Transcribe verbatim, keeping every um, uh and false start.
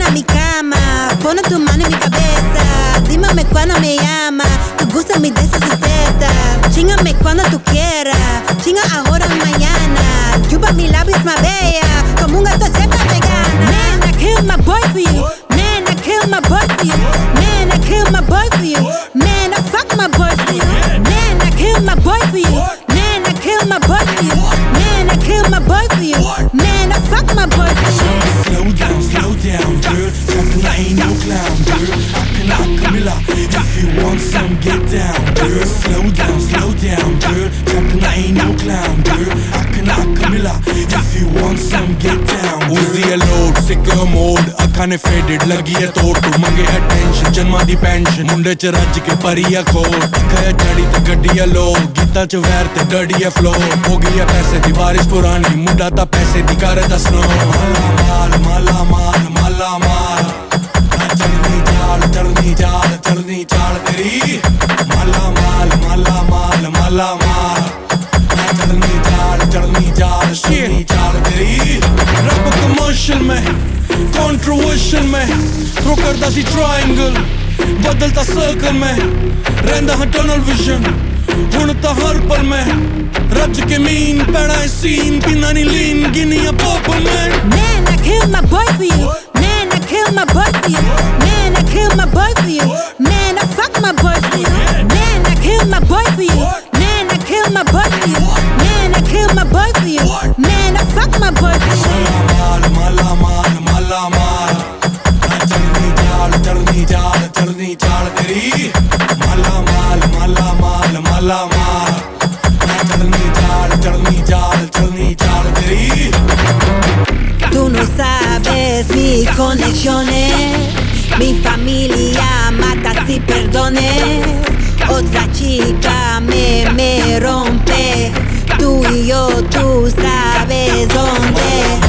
a mi cama, pone tu mano en mi cabeza. Dímame cuando me llama, tú gustas mi de esas tetas. Chíngame cuando tú quieras, chinga ahora o mañana. Chupa mis labios más bella, como un gato seca vegana. Man, I kill my boy for you. Man, I kill my boy for you. Man, I kill my boy for you. Man, I fuck my boy for you. Man, I kill my boy for you. Man, I kill my boy for you. Man, I kill my boy for you. Man, I fuck my boy for you. Slow down, slow down, girl. Talking I ain't no clown, girl. I can, I Camilla. If you want some, get down, girl. Slow down, slow down, girl. Talking I ain't no clown, girl. I can, I Camilla. If you want some, get down. Uzi a load, sicker mode. Akhan faded, lagi hai tod. Tu mange attention, janma di pension. Munde ch raj ke pariya khod. Kaya chadi te gaddiya low. Geeta ch vair te dirty a flow. Ho gayi paise di barish purani. Munda ta paise di karda snow. Mala mal, mala mal, mala mal. Chalni jaal, chalni jaal, chalni jaal teri. Mala mal, mala mal, mala mal. Chalni jaal, chalni jaal, chalni jaal teri. Rap commercial mein, controversial mein. Throw karda si triangle, badalta circle mein. Rehda ha tunnel vision, hun ta har pal mein. Raj ke mean, pehna hai scene, pina nahi lean, ginniya purple mein. Man, I kill my boy for you. Man, I kill my boy for you. Man, I kill my boy for you. Man, I fuck my boy for you. Man, I kill my boy for you. Man, I kill my boy for you. Man, I kill my boy for you. Man, I fuck my boy for you. Mala mal, mala mal, mala mal. Chalni jaal, chalni jaal, chalni jaal teri. Mala mal, mala mal, mala mal. Chalni jaal, chalni jaal, chalni jaal teri. Tú no sabes mis conexiones, mi familia mata si perdones. Otra chica me, me rompe, tú y yo, tú sabes dónde.